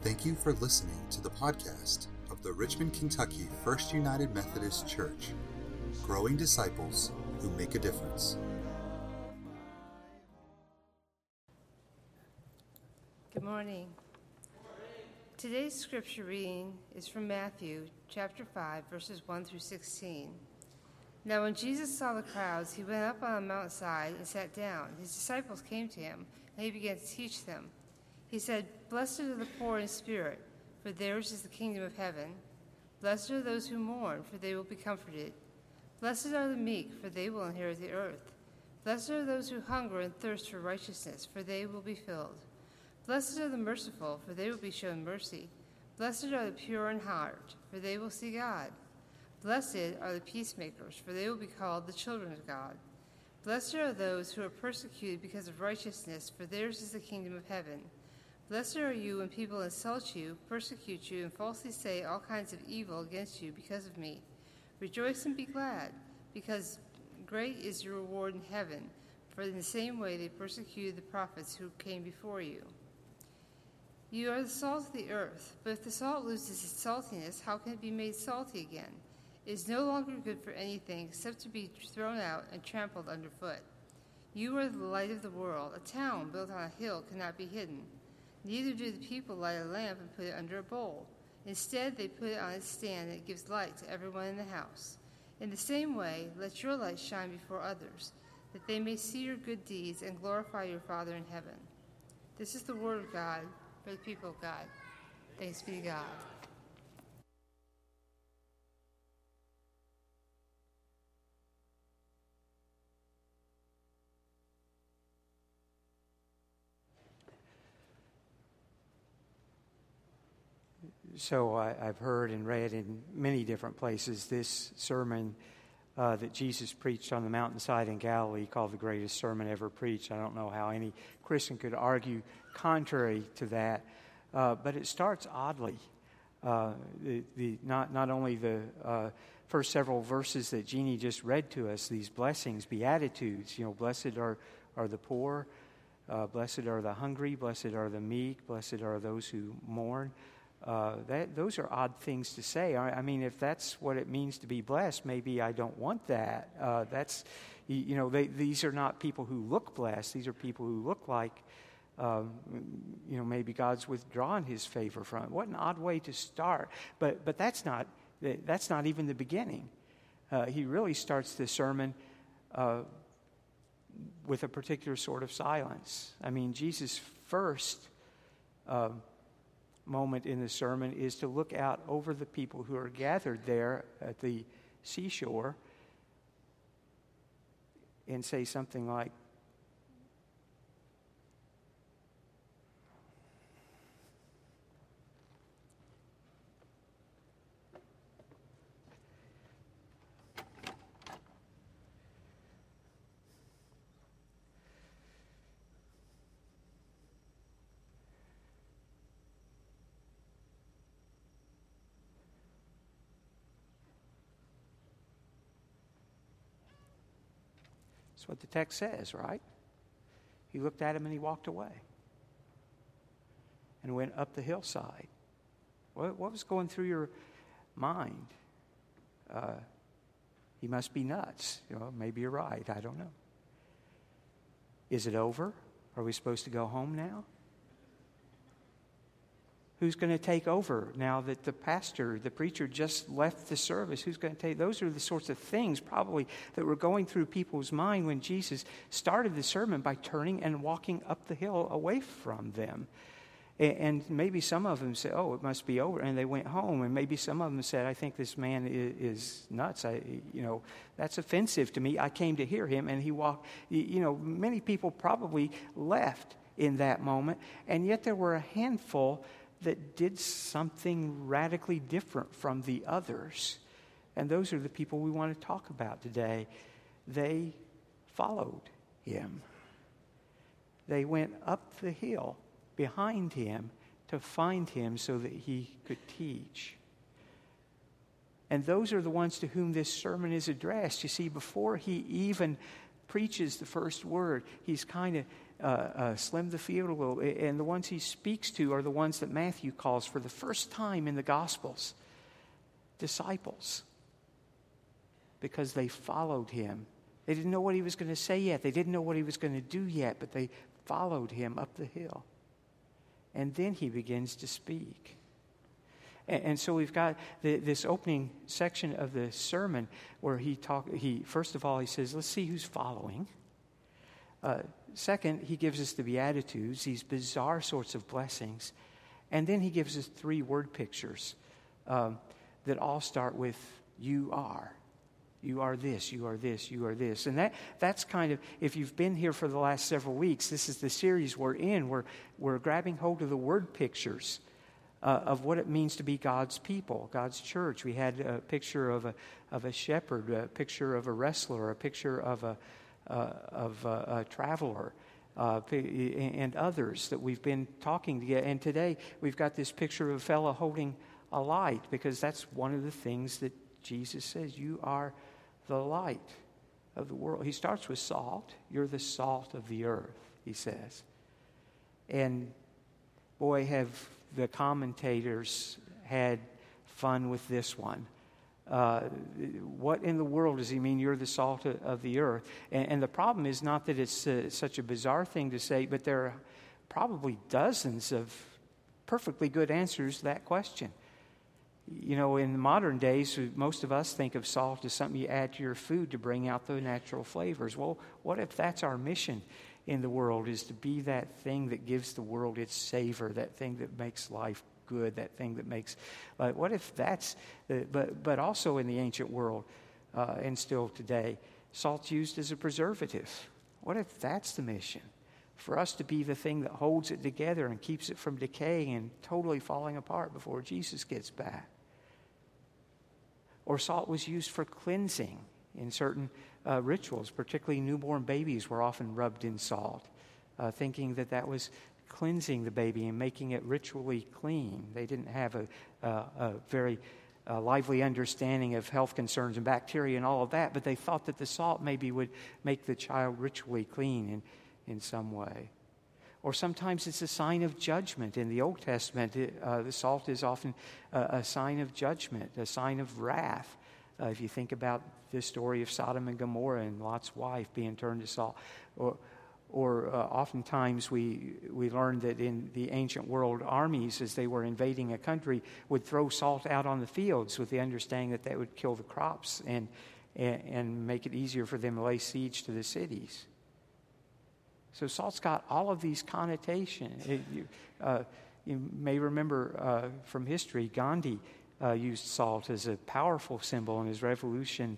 Thank you for listening to the podcast of the Richmond, Kentucky First United Methodist Church, growing disciples who make a difference. Good morning. Today's scripture reading is from Matthew chapter 5, verses 1 through 16. Now when Jesus saw the crowds, he went up on a mountainside and sat down. His disciples came to him, and he began to teach them. He said, "Blessed are the poor in spirit, for theirs is the kingdom of heaven. Blessed are those who mourn, for they will be comforted. Blessed are the meek, for they will inherit the earth. Blessed are those who hunger and thirst for righteousness, for they will be filled. Blessed are the merciful, for they will be shown mercy. Blessed are the pure in heart, for they will see God. Blessed are the peacemakers, for they will be called the children of God. Blessed are those who are persecuted because of righteousness, for theirs is the kingdom of heaven. Blessed are you when people insult you, persecute you, and falsely say all kinds of evil against you because of me. Rejoice and be glad, because great is your reward in heaven, for in the same way they persecuted the prophets who came before you. You are the salt of the earth, but if the salt loses its saltiness, how can it be made salty again? It is no longer good for anything except to be thrown out and trampled underfoot. You are the light of the world. A town built on a hill cannot be hidden. Neither do the people light a lamp and put it under a bowl. Instead, they put it on its stand, and it gives light to everyone in the house. In the same way, let your light shine before others, that they may see your good deeds and glorify your Father in heaven." This is the word of God for the people of God. Thanks be to God. So I've heard and read in many different places this sermon that Jesus preached on the mountainside in Galilee, called the greatest sermon ever preached. I don't know how any Christian could argue contrary to that, but it starts oddly. Not only the first several verses that Jeannie just read to us, these blessings, beatitudes, blessed are the poor, blessed are the hungry, blessed are the meek, blessed are those who mourn. Those are odd things to say. I mean, if that's what it means to be blessed, maybe I don't want that. These are not people who look blessed. These are people who look like, maybe God's withdrawn His favor from it. What an odd way to start. But that's not even the beginning. He really starts the sermon with a particular sort of silence. I mean, Jesus' first moment in the sermon is to look out over the people who are gathered there at the seashore and say something like, that's what the text says, right? He looked at him and he walked away and went up the hillside. What was going through your mind? He must be nuts. Maybe you're right. I don't know. Is it over? Are we supposed to go home now? Who's going to take over now that the preacher just left the service? Who's going to take? Those are the sorts of things probably that were going through people's mind when Jesus started the sermon by turning and walking up the hill away from them. And maybe some of them said, "Oh, it must be over," and they went home. And maybe some of them said, "I think this man is nuts. That's offensive to me. I came to hear him," and he walked. Many people probably left in that moment, and yet there were a handful that did something radically different from the others. And those are the people we want to talk about today. They followed him. They went up the hill behind him to find him so that he could teach. And those are the ones to whom this sermon is addressed. You see, before he even preaches the first word, he's kind of slim the field a little. And the ones he speaks to are the ones that Matthew calls for the first time in the Gospels disciples, because they followed him. They didn't know what he was going to say yet. They didn't know what he was going to do yet, but they followed him up the hill. And then he begins to speak. And so we've got this opening section of the sermon where first of all, he says, let's see who's following. Second, he gives us the Beatitudes, these bizarre sorts of blessings. And then he gives us 3 word pictures that all start with, you are. You are this, you are this, you are this. And that's kind of, if you've been here for the last several weeks, this is the series we're in. We're grabbing hold of the word pictures of what it means to be God's people, God's church. We had a picture of a shepherd, a picture of a wrestler, a picture of a traveler, and others that we've been talking together. And today we've got this picture of a fellow holding a light, because that's one of the things that Jesus says, you are the light of the world. He starts with salt. You're the salt of the earth, he says. And boy, have the commentators had fun with this one. What in the world does he mean, you're the salt of the earth? And the problem is not that it's such a bizarre thing to say, but there are probably dozens of perfectly good answers to that question. You know, in modern days, most of us think of salt as something you add to your food to bring out the natural flavors. Well, what if that's our mission in the world, is to be that thing that gives the world its savor, that thing that makes life good, that thing that makes... what if that's... But also in the ancient world, and still today, salt's used as a preservative. What if that's the mission? For us to be the thing that holds it together and keeps it from decaying and totally falling apart before Jesus gets back. Or salt was used for cleansing in certain rituals, particularly newborn babies were often rubbed in salt, thinking that was cleansing the baby and making it ritually clean. They didn't have a very lively understanding of health concerns and bacteria and all of that, but they thought that the salt maybe would make the child ritually clean in some way. Or sometimes it's a sign of judgment. In the Old Testament, the salt is often a sign of judgment, a sign of wrath. If you think about the story of Sodom and Gomorrah and Lot's wife being turned to salt. Or oftentimes we learn that in the ancient world, armies, as they were invading a country, would throw salt out on the fields with the understanding that that would kill the crops and make it easier for them to lay siege to the cities. So salt's got all of these connotations. You may remember from history, Gandhi used salt as a powerful symbol in his revolution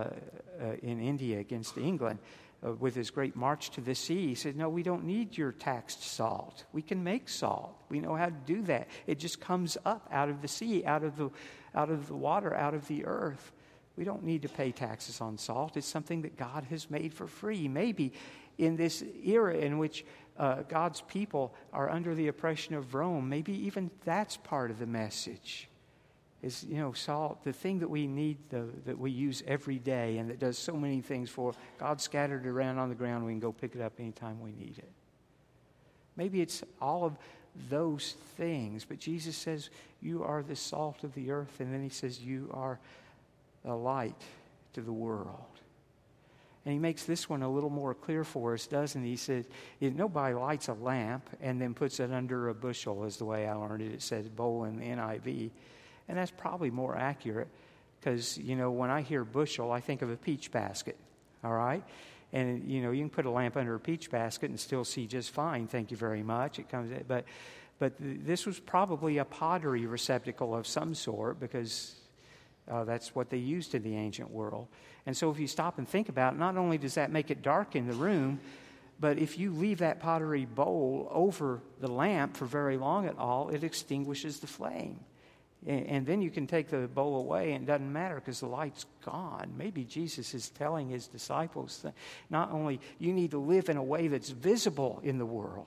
in India against England. With his great march to the sea, he said, no, we don't need your taxed salt. We can make salt. We know how to do that. It just comes up out of the sea, out of the water, out of the earth. We don't need to pay taxes on salt. It's something that God has made for free. Maybe in this era in which God's people are under the oppression of Rome, maybe even that's part of the message. Is, salt, the thing that we need, that we use every day and that does so many things for, God scattered it around on the ground. We can go pick it up anytime we need it. Maybe it's all of those things, but Jesus says, you are the salt of the earth, and then he says, you are a light to the world. And he makes this one a little more clear for us, doesn't he? He says, nobody lights a lamp and then puts it under a bushel, is the way I learned it. It says bowl in the NIV. And that's probably more accurate because, when I hear bushel, I think of a peach basket, all right? And, you can put a lamp under a peach basket and still see just fine, thank you very much. It comes, but this was probably a pottery receptacle of some sort because that's what they used in the ancient world. And so if you stop and think about it, not only does that make it dark in the room, but if you leave that pottery bowl over the lamp for very long at all, it extinguishes the flame. And then you can take the bowl away and it doesn't matter because the light's gone. Maybe Jesus is telling his disciples that not only you need to live in a way that's visible in the world,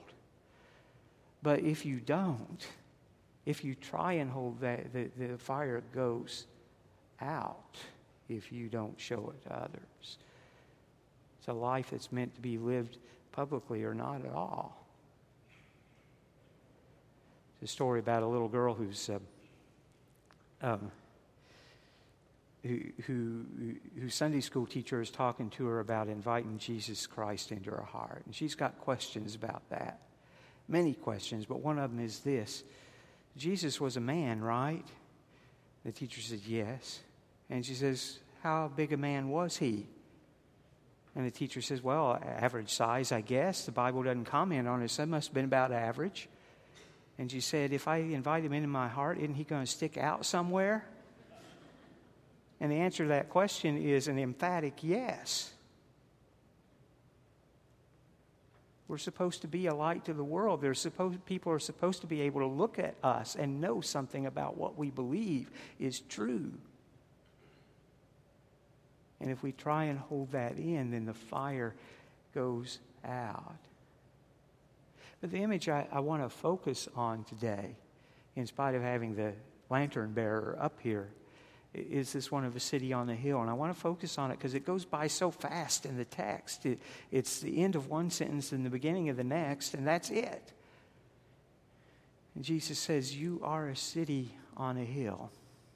but if you don't, if you try and hold that, the fire goes out if you don't show it to others. It's a life that's meant to be lived publicly or not at all. It's a story about a little girl whose Sunday school teacher is talking to her about inviting Jesus Christ into her heart. And she's got questions about that. Many questions, but one of them is this. Jesus was a man, right? The teacher said, yes. And she says, how big a man was he? And the teacher says, well, average size, I guess. The Bible doesn't comment on it, so it must have been about average. And she said, if I invite him into my heart, isn't he going to stick out somewhere? And the answer to that question is an emphatic yes. We're supposed to be a light to the world. People are supposed to be able to look at us and know something about what we believe is true. And if we try and hold that in, then the fire goes out. But the image I want to focus on today, in spite of having the lantern bearer up here, is this one of a city on a hill. And I want to focus on it because it goes by so fast in the text. It's the end of one sentence and the beginning of the next, and that's it. And Jesus says, you are a city on a hill.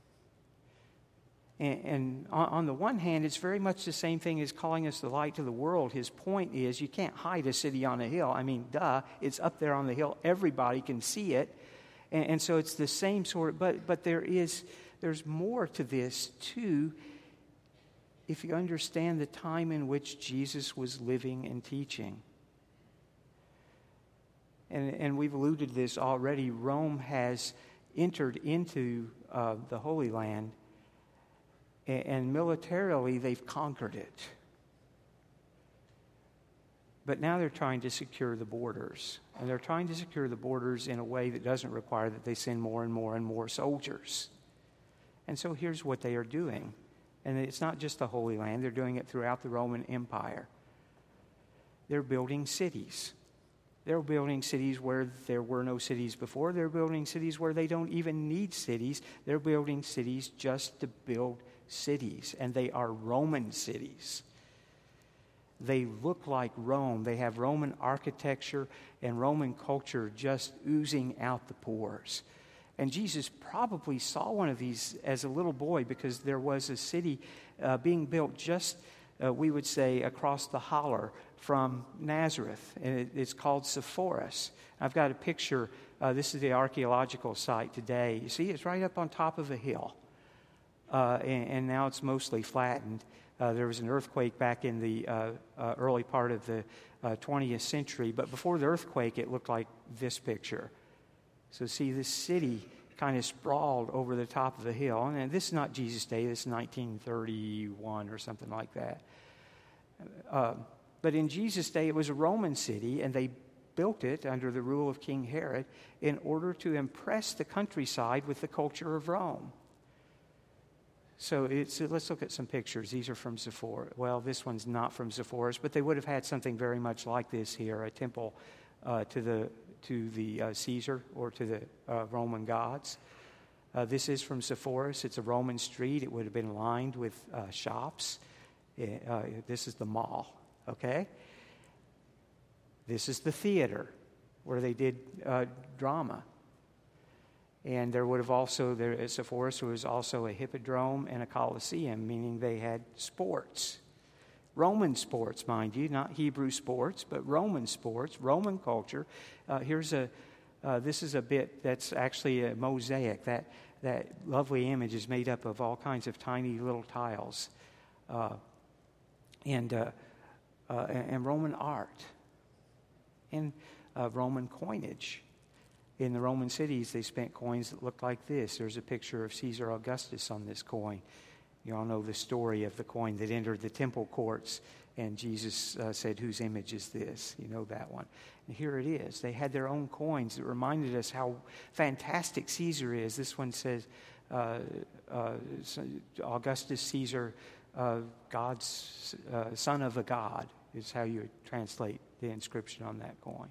And on the one hand, it's very much the same thing as calling us the light to the world. His point is you can't hide a city on a hill. I mean, duh, it's up there on the hill. Everybody can see it. And so it's the same sort, but there's more to this, too, if you understand the time in which Jesus was living and teaching. And we've alluded to this already. Rome has entered into the Holy Land, and militarily they've conquered it. But now they're trying to secure the borders. And they're trying to secure the borders in a way that doesn't require that they send more and more and more soldiers. And so here's what they are doing. And it's not just the Holy Land. They're doing it throughout the Roman Empire. They're building cities. They're building cities where there were no cities before. They're building cities where they don't even need cities. They're building cities just to build cities. And they are Roman cities. They look like Rome. They have Roman architecture and Roman culture just oozing out the pores. And Jesus probably saw one of these as a little boy because there was a city being built just, we would say, across the holler from Nazareth. And it's called Sepphoris. I've got a picture. This is the archaeological site today. You see, it's right up on top of a hill. And now it's mostly flattened. There was an earthquake back in the early part of the 20th century. But before the earthquake, it looked like this picture. So see, this city kind of sprawled over the top of the hill. And this is not Jesus' day. This is 1931 or something like that. But in Jesus' day, it was a Roman city, and they built it under the rule of King Herod in order to impress the countryside with the culture of Rome. So let's look at some pictures. These are from Sepphoris. Well, this one's not from Sepphoris, but they would have had something very much like this here, a temple to the Caesar or to the Roman gods. This is from Sepphoris. It's a Roman street. It would have been lined with shops. This is the mall, okay? This is the theater where they did drama. And there would have also, at Sepphoris, there was also a hippodrome and a coliseum, meaning they had sports. Roman sports, mind you, not Hebrew sports, but Roman sports, Roman culture. This is a bit that's actually a mosaic. That lovely image is made up of all kinds of tiny little tiles, and Roman art, and Roman coinage. In the Roman cities, they spent coins that looked like this. There's a picture of Caesar Augustus on this coin. You all know the story of the coin that entered the temple courts, and Jesus said, whose image is this? You know that one. And here it is. They had their own coins that reminded us how fantastic Caesar is. This one says, Augustus Caesar, God's son of a god, is how you would translate the inscription on that coin.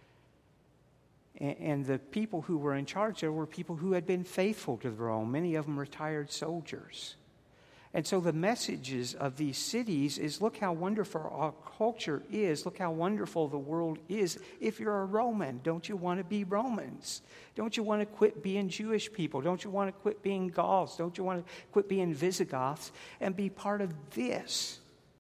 And the people who were in charge there were people who had been faithful to Rome, many of them retired soldiers. And so the messages of these cities is, look how wonderful our culture is. Look how wonderful the world is. If you're a Roman, don't you want to be Romans? Don't you want to quit being Jewish people? Don't you want to quit being Gauls? Don't you want to quit being Visigoths and be part of this?